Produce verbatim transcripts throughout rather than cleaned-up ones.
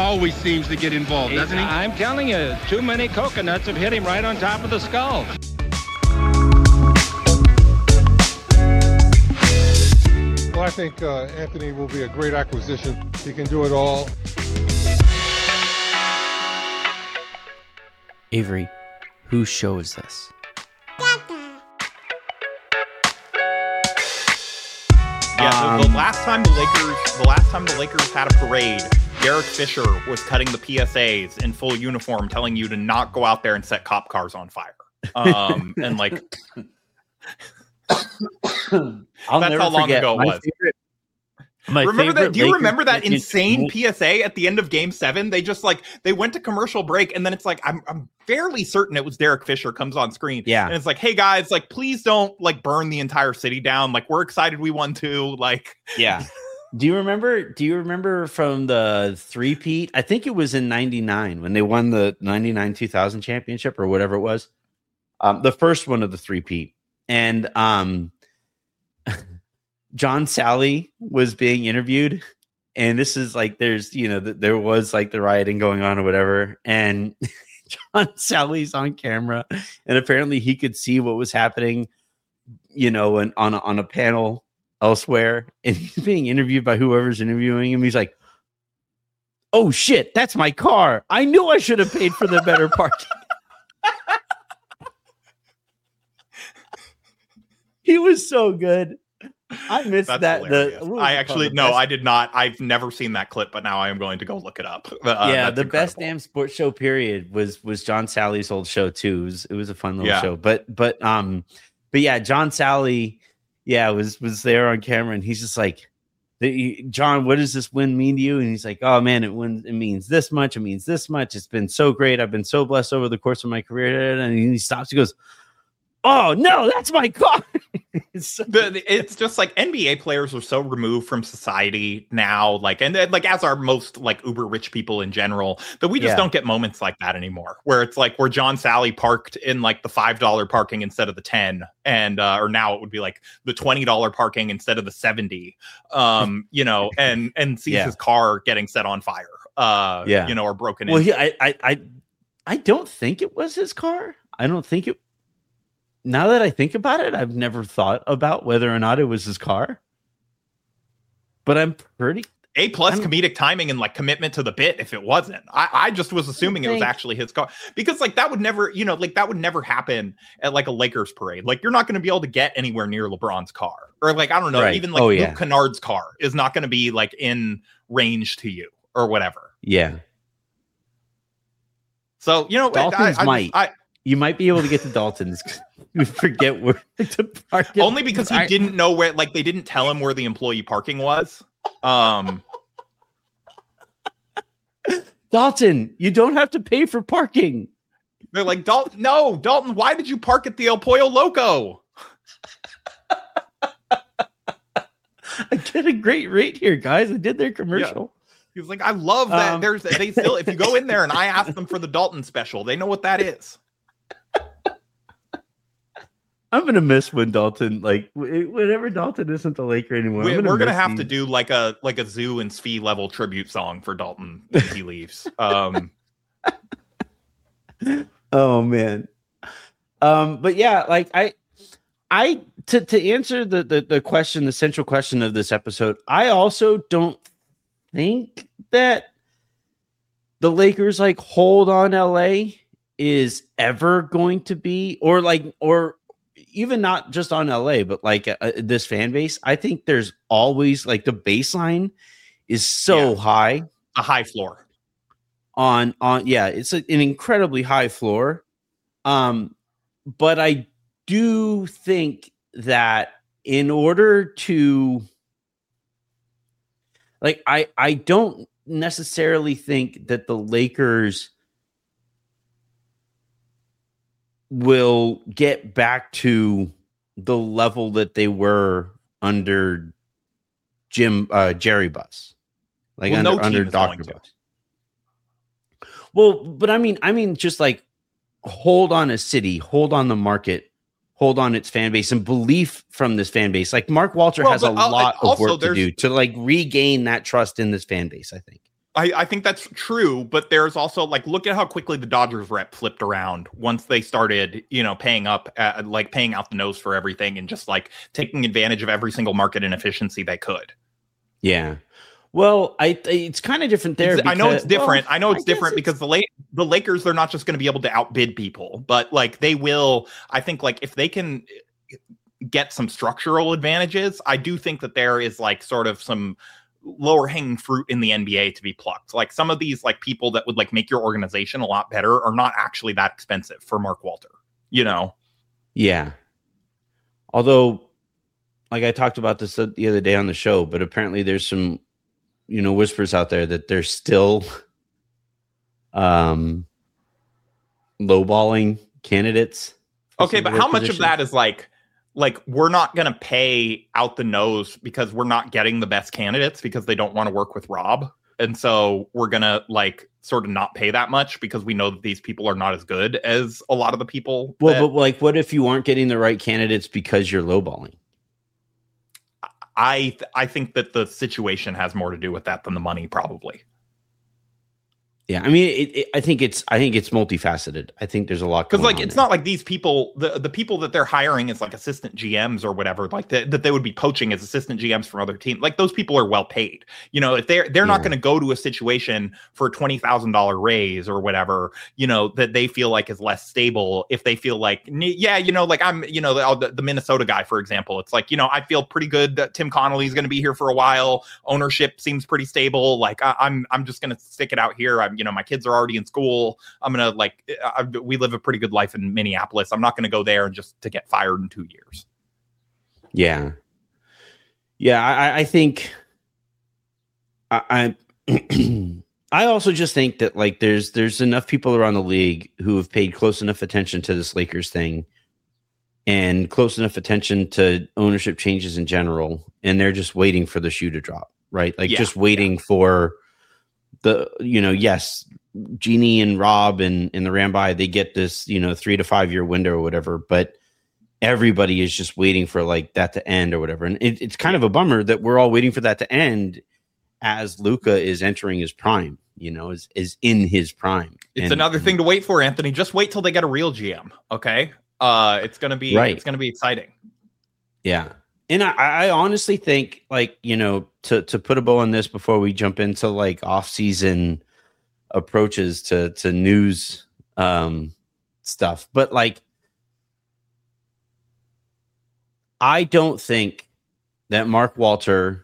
always seems to get involved, doesn't he? I'm telling you, too many coconuts have hit him right on top of the skull. Well, I think uh, Anthony will be a great acquisition. He can do it all. Avery, whose show is this? Yeah, Um, the, the last time the Lakers, the last time the Lakers had a parade, Derek Fisher was cutting the P S As in full uniform, telling you to not go out there and set cop cars on fire. Um, and like, I'll that's never how long forget ago it my was. favorite- my remember that? favorite Do you Lakers remember that in- insane P S A at the end of Game Seven? They just like they went to commercial break, and then it's like I'm I'm fairly certain it was Derek Fisher comes on screen. Yeah, and it's like, hey guys, like please don't like burn the entire city down. Like we're excited we won too. Like yeah. Do you remember? Do you remember from the three-peat? I think it was in ninety-nine when they won the ninety-nine two thousand championship or whatever it was. Um, the first one of the three-peat, and um, John Sally was being interviewed. And this is like, there's, you know, th- there was like the rioting going on or whatever. And John Sally's on camera. And apparently he could see what was happening, you know, and on a, on a panel elsewhere. And he's being interviewed by whoever's interviewing him. He's like, oh shit, that's my car. I knew I should have paid for the better parking. He was so good. I missed That's that. hilarious. The, I actually no, I did not. I've never seen that clip, but now I am going to go look it up. Uh, yeah, the incredible. best damn sports show period was was John Sally's old show too. It was, it was a fun little Yeah. show, but but um, but yeah, John Sally, yeah, was was there on camera, and he's just like, the, John, what does this win mean to you? And he's like, oh man, it wins. It means this much. It means this much. It's been so great. I've been so blessed over the course of my career. And he stops. He goes, oh no, that's my car. it's, so the, it's just like N B A players are so removed from society now, like and like as are most like uber rich people in general, that we just Yeah. don't get moments like that anymore. Where it's like where John Sally parked in like the five dollar parking instead of the ten, and uh, or now it would be like the twenty dollar parking instead of the seventy. Um, you know, and and sees Yeah. his car getting set on fire. Uh, Yeah. you know, or broken. well, into. he, I, I, I, I don't think it was his car. I don't think it. Now that I think about it, I've never thought about whether or not it was his car. But I'm pretty A plus I'm- comedic timing and like commitment to the bit. If it wasn't, I, I just was assuming it was think- actually his car, because like that would never, you know, like that would never happen at like a Lakers parade. Like you're not going to be able to get anywhere near LeBron's car, or like I don't know, Right. even like Oh, Luke yeah. Kennard's car is not going to be like in range to you or whatever. yeah. So you know, Dalton's I, I, might. I, You might be able to get to Dalton's. You forget where to park it. only because he I- didn't know where, like they didn't tell him where the employee parking was. Um. Dalton, you don't have to pay for parking. They're like, Dalton, no, Dalton, why did you park at the El Pollo Loco? I get a great rate here, guys. I did their commercial. He was like, I love that. Um, There's they still, if you go in there and I ask them for the Dalton special, they know what that is. I'm gonna miss when Dalton, like, w- whenever Dalton isn't the Laker anymore. We, I'm we're gonna miss have these- to do like a like a Zoo and Sfee level tribute song for Dalton when he leaves. Um, Oh man. Um, but yeah, like I, I to to answer the, the the question, the central question of this episode, I also don't think that the Lakers like hold on L A is ever going to be, or like, or even not just on L A, but like uh, this fan base. I think there's always like the baseline is so Yeah. high a high floor. on on yeah, it's a, an incredibly high floor. Um, but I do think that in order to like I I don't necessarily think that the Lakers will get back to the level that they were under Jim uh Jerry Buss. Like Well, under, no team under is Doctor going to. Buss. Well, but I mean, I mean, just like hold on a city, hold on the market, hold on its fan base and belief from this fan base. Like Mark Walter Well, has a but, uh, lot of also work to there's- do to like regain that trust in this fan base, I think. I, I think that's true, but there's also like, look at how quickly the Dodgers rep flipped around once they started, you know, paying up, uh, like paying out the nose for everything and just like taking advantage of every single market inefficiency they could. Yeah. Well, I it's kind of different there. It's, because, I know it's different. well, I know it's I different it's, because the late the Lakers, they're not just going to be able to outbid people, but like they will. I think like if they can get some structural advantages, I do think that there is like sort of some lower hanging fruit in the N B A to be plucked. Like some of these like people that would like make your organization a lot better are not actually that expensive for Mark Walter, you know? Yeah. Although, like I talked about this the other day on the show, but apparently there's some, you know, whispers out there that they're still um lowballing candidates. Okay, but how much positions. of that is like Like, we're not going to pay out the nose because we're not getting the best candidates because they don't want to work with Rob. And so we're going to, like, sort of not pay that much because we know that these people are not as good as a lot of the people. Well, that, but, like, what if you aren't getting the right candidates because you're lowballing? I, th- I think that the situation has more to do with that than the money, probably. Yeah, I mean, it, it, I think it's I think it's multifaceted. I think there's a lot because like on it's there. not like these people, the the people that they're hiring as like assistant G Ms or whatever, like the, that they would be poaching as assistant G Ms from other teams. Like those people are well paid. You know, if they're they're yeah. not going to go to a situation for a twenty thousand dollar raise or whatever, you know, that they feel like is less stable. If they feel like, yeah, you know, like I'm, you know, the, the Minnesota guy, for example, it's like, you know, I feel pretty good that Tim Connolly is going to be here for a while. Ownership seems pretty stable. Like I, I'm I'm just going to stick it out here. I'm, you know, my kids are already in school. I'm gonna like I, we live a pretty good life in Minneapolis. I'm not gonna go there and just to get fired in two years. Yeah, yeah. I, I think I I, I also just think that like there's there's enough people around the league who have paid close enough attention to this Lakers thing and close enough attention to ownership changes in general, and they're just waiting for the shoe to drop, right? Like yeah, just waiting yeah. for the you know yes. Jeannie and Rob and, and the Ramby, they get this, you know, three to five year window or whatever, but everybody is just waiting for like that to end or whatever. And it, it's kind of a bummer that we're all waiting for that to end as Luka is entering his prime, you know, is, is in his prime. It's and, another thing to wait for, Anthony. Just wait till they get a real G M. Okay. Uh, it's going to be, right. it's going to be exciting. Yeah. And I, I honestly think like, you know, to, to put a bow on this before we jump into like off season approaches to to news um stuff, but like I don't think that Mark Walter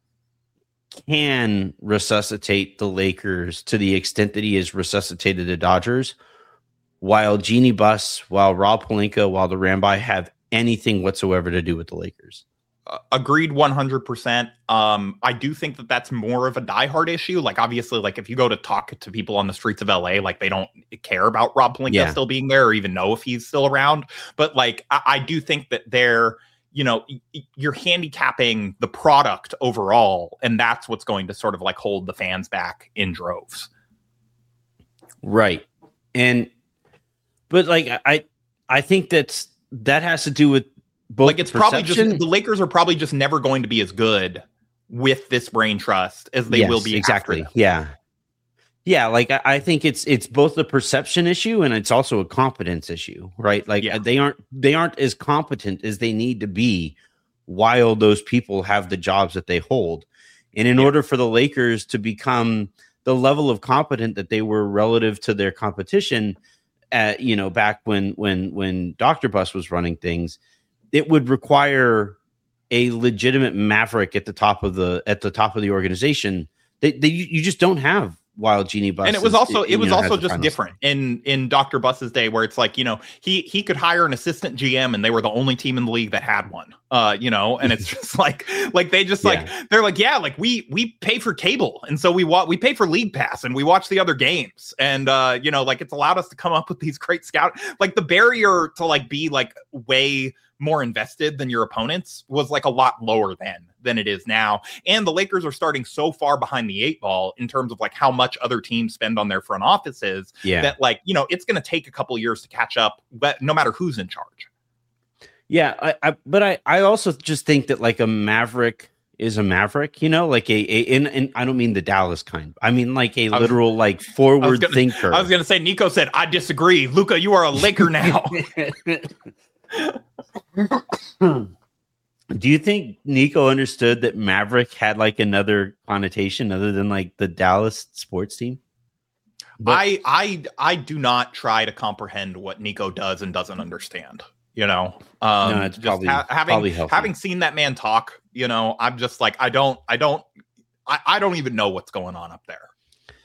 can resuscitate the Lakers to the extent that he has resuscitated the Dodgers, while Jeannie Buss, while Rob Pelinka, while the Ramby have anything whatsoever to do with the Lakers. Uh, agreed one hundred percent. Um, I do think that that's more of a diehard issue. Like, obviously, like if you go to talk to people on the streets of L A, like they don't care about Rob Pelinka yeah. still being there or even know if he's still around. But like, I, I do think that they're, you know, y- you're handicapping the product overall. And that's what's going to sort of like hold the fans back in droves. Right. And, but like, I, I think that's, that has to do with, Both like it's perception. probably just the Lakers are probably just never going to be as good with this brain trust as they yes, will be. Exactly. Yeah. Yeah. Like I, I think it's, it's both a perception issue and it's also a competence issue, right? Like yeah. they aren't, they aren't as competent as they need to be while those people have the jobs that they hold. And in yeah. order for the Lakers to become the level of competent that they were relative to their competition at, you know, back when, when, when Doctor Buss was running things, it would require a legitimate maverick at the top of the at the top of the organization. They, they you just don't have while Jeannie Buss. And it was also is, it was know, also just different in in Doctor Buss's day, where it's like, you know, he he could hire an assistant G M and they were the only team in the league that had one. Uh, you know, and it's just like like they just like yeah. they're like, yeah, like we we pay for cable, and so we wa- we pay for League Pass and we watch the other games, and uh, you know, like it's allowed us to come up with these great scout. Like the barrier to like be like way more invested than your opponents was like a lot lower then than it is now. And the Lakers are starting so far behind the eight ball in terms of like how much other teams spend on their front offices yeah. that like, you know, it's going to take a couple of years to catch up, but no matter who's in charge. Yeah. I, I but I, I also just think that like a maverick is a Maverick, you know, like a, a and, and I don't mean the Dallas kind. I mean like a literal was, like forward gonna, thinker. I was gonna say Nico said I disagree. Luca, you are a Laker now. Do you think Nico understood that Maverick had like another connotation other than like the Dallas sports team? But, I I I do not try to comprehend what Nico does and doesn't understand. You know, um, no, it's just probably, ha- having probably having seen that man talk. You know, I'm just like I don't I don't I, I don't even know what's going on up there.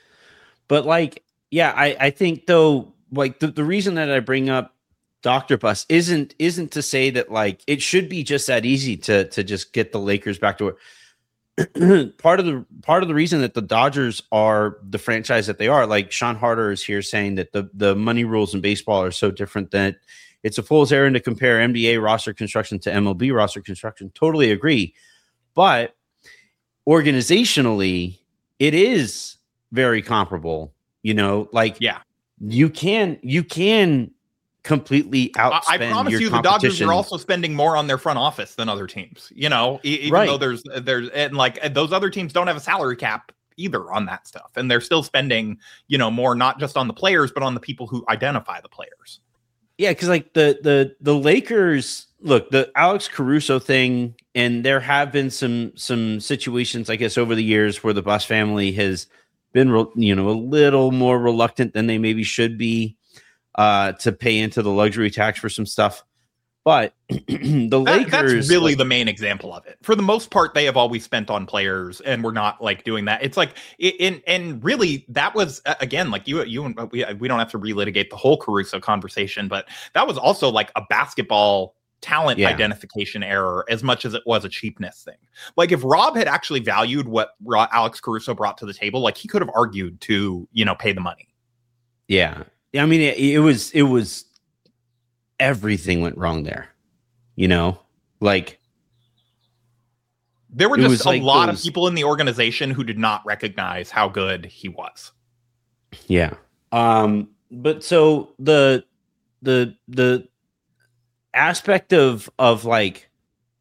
But like, yeah, I I think though, like the, the reason that I bring up Doctor Bus isn't isn't to say that like it should be just that easy to to just get the Lakers back to work. part of the part of the reason that the Dodgers are the franchise that they are, like Sean Harder is here saying that the the money rules in baseball are so different that it's a fool's errand to compare N B A roster construction to M L B roster construction. Totally agree, but organizationally, it is very comparable. You know, like yeah, you can you can. completely outspend I, I promise your you the Dodgers are also spending more on their front office than other teams, you know, e- even right. though there's there's and like and those other teams don't have a salary cap either on that stuff, and they're still spending, you know, more not just on the players but on the people who identify the players. Yeah, because like the the the Lakers, look, the Alex Caruso thing, and there have been some some situations, I guess, over the years where the Bus family has been, you know, a little more reluctant than they maybe should be uh, to pay into the luxury tax for some stuff. But the that, Lakers, that's really like, the main example of it. For the most part, they have always spent on players, and we're not like doing that. It's like, in and really, that was again, like you, you, and we, we don't have to relitigate the whole Caruso conversation, but that was also like a basketball talent yeah. identification error as much as it was a cheapness thing. Like if Rob had actually valued what Alex Caruso brought to the table, like he could have argued to, you know, pay the money. Yeah. I mean, it, it was, it was, everything went wrong there, you know, like there were just a like lot those, of people in the organization who did not recognize how good he was. Yeah. Um, but so the, the, the aspect of, of like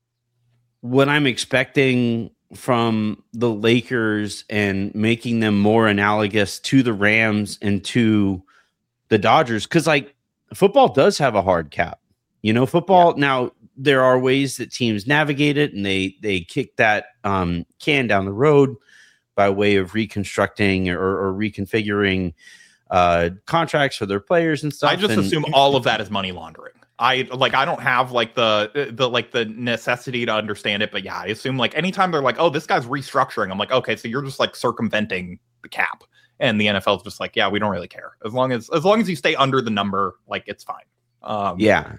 what I'm expecting from the Lakers and making them more analogous to the Rams and to the Dodgers, because like football does have a hard cap, you know, football. Yeah. Now there are ways that teams navigate it, and they they kick that um, can down the road by way of reconstructing or, or reconfiguring uh, contracts for their players and stuff. I just and, assume all of that is money laundering. I like I don't have like the the like the necessity to understand it, but yeah, I assume like anytime they're like, oh, this guy's restructuring, I'm like, okay, so you're just like circumventing the cap. And the N F L is just like, yeah, we don't really care. As long as as long as you stay under the number, like it's fine. Um, yeah.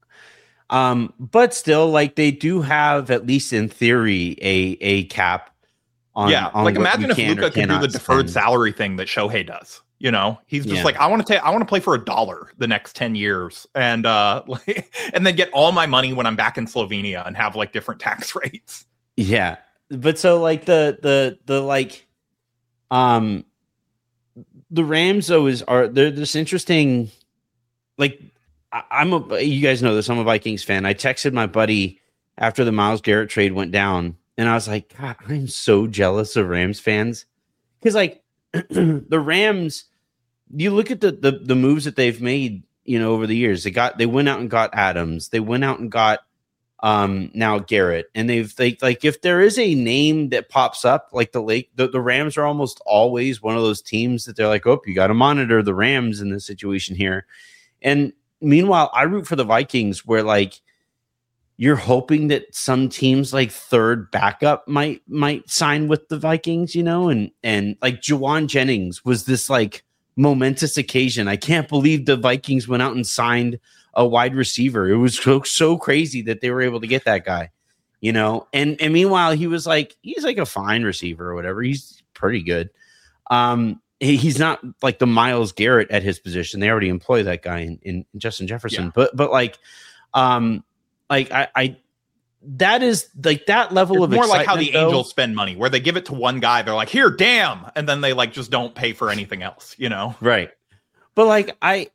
Um, but still, like they do have, at least in theory, a a cap on. Yeah, on like imagine if Luka could do the deferred spend. salary thing that Shohei does. You know, he's just yeah. like, I want to take, I want to play for a dollar the next ten years, and uh, like, and then get all my money when I'm back in Slovenia and have like different tax rates. Yeah, but so like the the the like, um. The Rams, though, is are they're this interesting. Like, I, I'm a you guys know this. I'm a Vikings fan. I texted my buddy after the Myles Garrett trade went down, and I was like, God, I'm so jealous of Rams fans because, like, the Rams. You look at the, the the moves that they've made, you know, over the years. They got they went out and got Adams. They went out and got um now Garrett, and they've they like if there is a name that pops up like the Lake the, the Rams are almost always one of those teams that they're like, oh, you got to monitor the Rams in this situation here. And meanwhile, I root for the Vikings, where like you're hoping that some teams like third backup might might sign with the Vikings, you know, and and like Juwan Jennings was this like momentous occasion. I can't believe the Vikings went out and signed a wide receiver. It was so, so crazy that they were able to get that guy, you know, and, and meanwhile, he was like, he's like a fine receiver or whatever. He's pretty good. Um, he, he's not like the Myles Garrett at his position. They already employ that guy in, in Justin Jefferson, yeah. but, but like, um, like I, I, that is like that level it's of more like how the though, Angels spend money, where they give it to one guy. They're like, here, damn. And then they like, just don't pay for anything else, you know? Right. But like, I,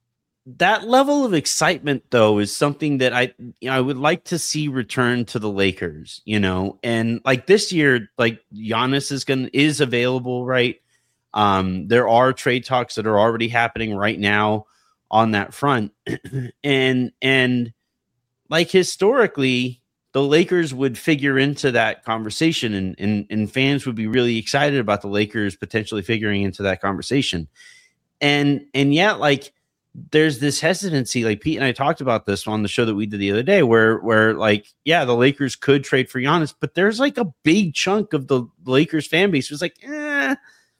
that level of excitement, though, is something that I, you know, I would like to see return to the Lakers, you know, and like this year, like Giannis is going to is available, right? Um, there are trade talks that are already happening right now on that front. and, and like historically, the Lakers would figure into that conversation, and, and, and fans would be really excited about the Lakers potentially figuring into that conversation. And, and yet, like, there's this hesitancy, like Pete and I talked about this on the show that we did the other day, where, where like, yeah, the Lakers could trade for Giannis, but there's like a big chunk of the Lakers fan base was like, eh,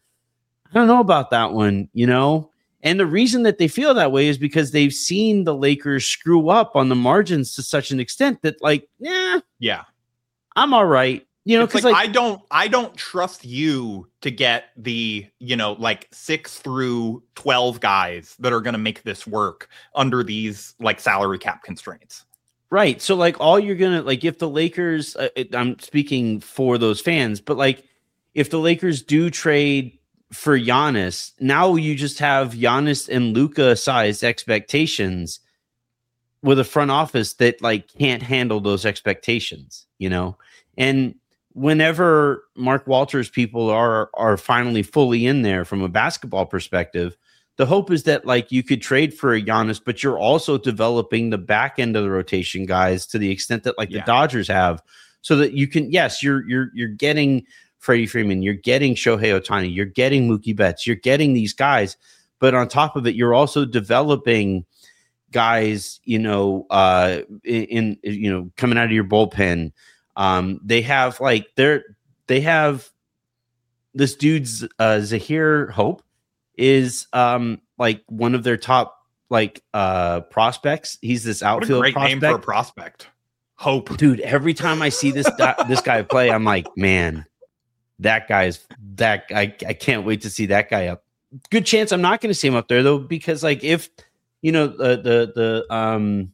I don't know about that one, you know? And the reason that they feel that way is because they've seen the Lakers screw up on the margins to such an extent that, like, yeah, yeah, I'm all right. You know, because like, like I don't, I don't trust you to get the, you know, like six through twelve guys that are going to make this work under these like salary cap constraints. Right. So like all you're going to like, if the Lakers, uh, it, I'm speaking for those fans, but like if the Lakers do trade for Giannis, now you just have Giannis and Luka sized expectations with a front office that like can't handle those expectations, you know, and whenever Mark Walters people are are finally fully in there from a basketball perspective, the hope is that like you could trade for a Giannis, but you're also developing the back end of the rotation guys to the extent that like yeah. the Dodgers have, so that you can, yes, you're you're you're getting Freddie Freeman, you're getting Shohei Ohtani, you're getting Mookie Betts, you're getting these guys, but on top of it, you're also developing guys, you know, uh, in, in you know coming out of your bullpen. Um, they have like they're they have this dude's uh, Zahir Hope is um like one of their top like uh prospects. He's this outfield what a great prospect. name for a prospect. Hope, dude. Every time I see this this guy play, I'm like, man, that guy's that I I can't wait to see that guy up. Good chance I'm not going to see him up there though, because like if you know the the the um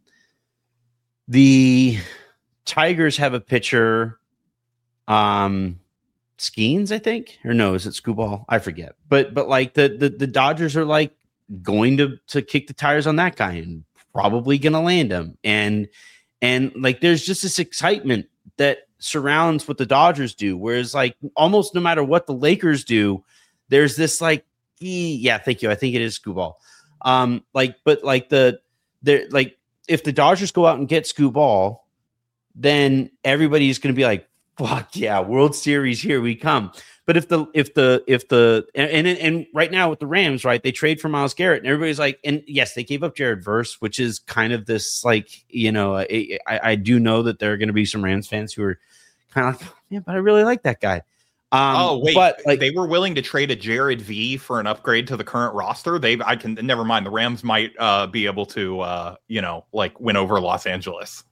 the Tigers have a pitcher, um, Skeens, I think, or no, is it Scooball? I forget. But but like the the, the Dodgers are like going to to kick the tires on that guy and probably gonna land him. And and like there's just this excitement that surrounds what the Dodgers do. Whereas like almost no matter what the Lakers do, there's this like yeah, thank you. I think it is Scooball. Um, like but like the they're like if the Dodgers go out and get Scooball, then everybody's going to be like, fuck yeah, World Series, here we come. But if the, if the, if the, and, and, and right now with the Rams, right, they trade for Myles Garrett and everybody's like, and yes, they gave up Jared Verse, which is kind of this like, you know, I, I do know that there are going to be some Rams fans who are kind of like, yeah, but I really like that guy. Um, oh wait, but like, they were willing to trade a Jared V for an upgrade to the current roster. They've, I can never mind. The Rams might uh, be able to, uh, you know, like win over Los Angeles.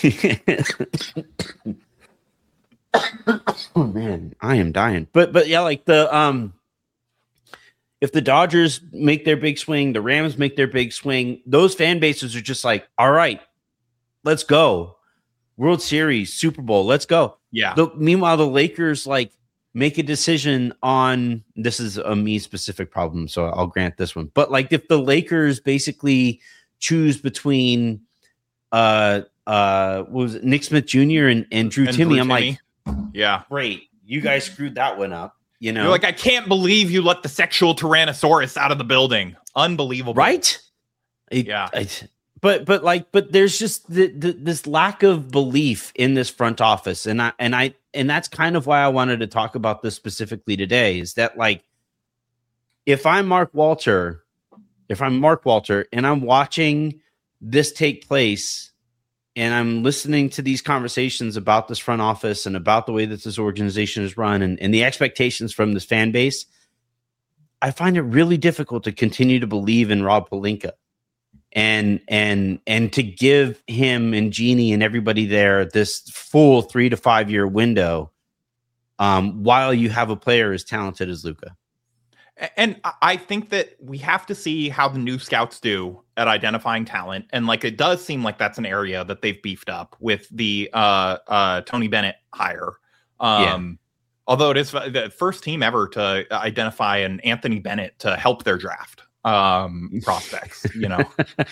Oh man, I am dying. But but yeah, like the um, if the Dodgers make their big swing, the Rams make their big swing. Those fan bases are just like, all right, let's go, World Series, Super Bowl, let's go. Yeah. The, meanwhile, the Lakers like make a decision on this is a me specific problem, so I'll grant this one. But like if the Lakers basically choose between uh uh what was it, Nick Smith Junior and, and Drew and Timme, Drew I'm Timme. like, yeah, great, you guys screwed that one up. You know, you're like, I can't believe you let the sexual Tyrannosaurus out of the building. Unbelievable, right? It, yeah. I, But but like but there's just the, the, this lack of belief in this front office, and I and I and that's kind of why I wanted to talk about this specifically today. Is that like if I'm Mark Walter, if I'm Mark Walter, and I'm watching this take place, and I'm listening to these conversations about this front office and about the way that this organization is run, and, and the expectations from this fan base, I find it really difficult to continue to believe in Rob Pelinka. And and and to give him and Jeannie and everybody there this full three to five year window, um, while you have a player as talented as Luka. And I think that we have to see how the new scouts do at identifying talent. And like it does seem like that's an area that they've beefed up with the uh, uh, Tony Bennett hire. Um, yeah. Although it is the first team ever to identify an Anthony Bennett to help their draft. um, prospects, you know.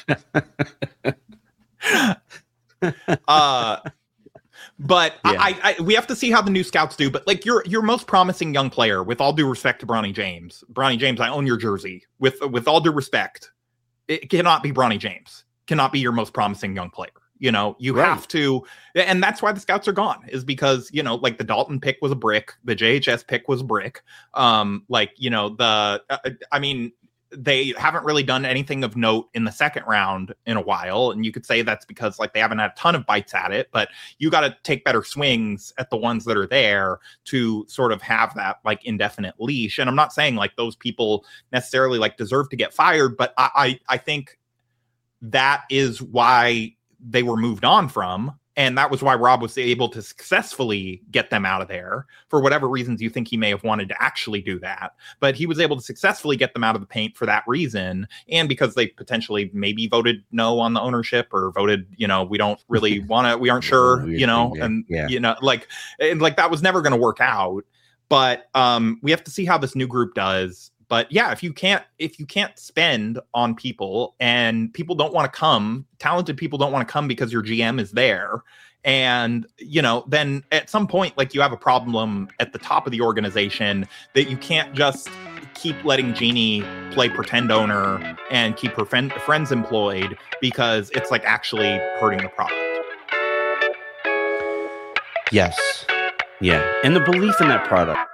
uh, but yeah. I, I, we have to see how the new scouts do. But like your your most promising young player, with all due respect to Bronny James, Bronny James, I own your jersey. With with all due respect, it cannot be Bronny James. Cannot be your most promising young player. You know, you right. have to, and that's why the scouts are gone, is because, you know, like the Dalton pick was a brick, the J H S pick was a brick. Um, like, you know, the, uh, I mean, they haven't really done anything of note in the second round in a while. And you could say that's because like they haven't had a ton of bites at it, but you got to take better swings at the ones that are there to sort of have that like indefinite leash. And I'm not saying like those people necessarily like deserve to get fired, but I, I, I think that is why they were moved on from. And that was why Rob was able to successfully get them out of there for whatever reasons you think he may have wanted to actually do that. But he was able to successfully get them out of the paint for that reason. And because they potentially maybe voted no on the ownership or voted, you know, we don't really want to, we aren't sure, you know, and, yeah. you know, like, and like that was never going to work out. But um, we have to see how this new group does. But yeah, if you can't if you can't spend on people and people don't want to come, talented people don't want to come because your G M is there. And, you know, then at some point, like you have a problem at the top of the organization that you can't just keep letting Jeannie play pretend owner and keep her friend, friends employed because it's like actually hurting the product. Yes. Yeah. And the belief in that product.